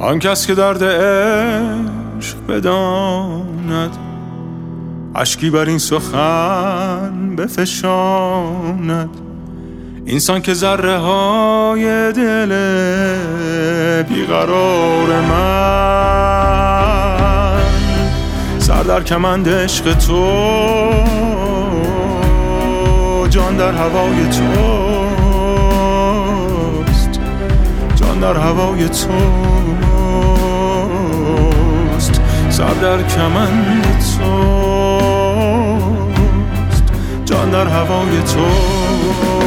آن کس که درد عشق بداند، اشکی بر این سخن بفشاند. اینسان که ذره های دل بیقرار من سر در کمند عشق تو، جان در هوای توست، جان در هوای توست، سر در کمند توست، جان در هوای توست.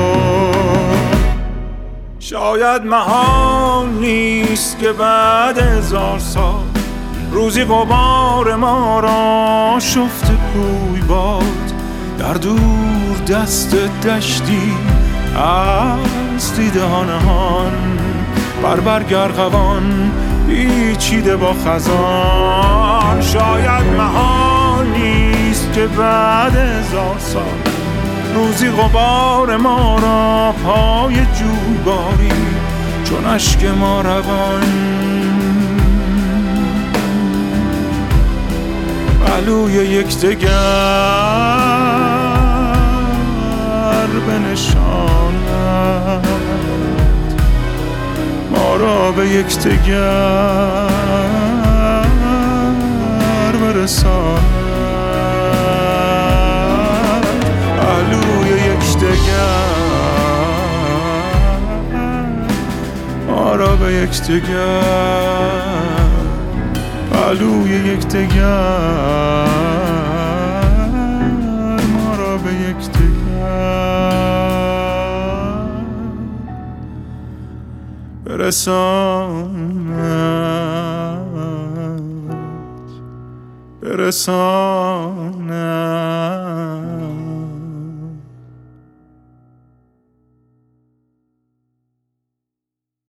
شاید محال نیست که بعد 1000 سال روزی غبار ما را شفته بوی باد، در دور دست دشتی از دیده ها نهان، بر برگ ارغوان پیچیده با خزان. شاید محال نیست که بعد 1000 سال روزی غبار ما را پای جوی باری، چون اشک ما روان پهلوی یکدیگر بنشاند، ما را به یکدیگر برساند، پهلوی یکدیگر ما را به یکدیگر، پهلوی یکدیگر ما را به یکدیگر برساند.